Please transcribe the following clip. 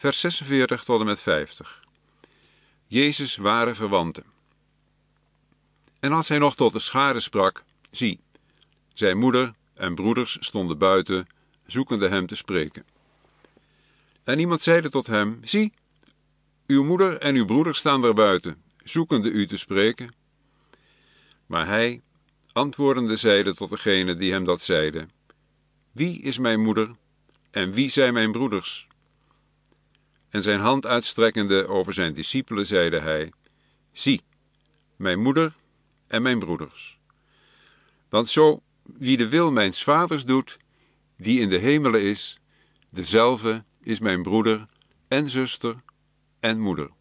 Vers 46 tot en met 50. Jezus' ware verwanten. En als hij nog tot de schare sprak, zie, zijn moeder en broeders stonden buiten, zoekende hem te spreken. En iemand zeide tot hem, zie, uw moeder en uw broeder staan daar buiten, zoekende u te spreken. Maar hij, antwoordende, zeide tot degene die hem dat zeide, wie is mijn moeder en wie zijn mijn broeders? En zijn hand uitstrekkende over zijn discipelen zeide hij, zie, mijn moeder en mijn broeders. Want zo wie de wil mijns vaders doet, die in de hemelen is, dezelfde is mijn broeder en zuster en moeder.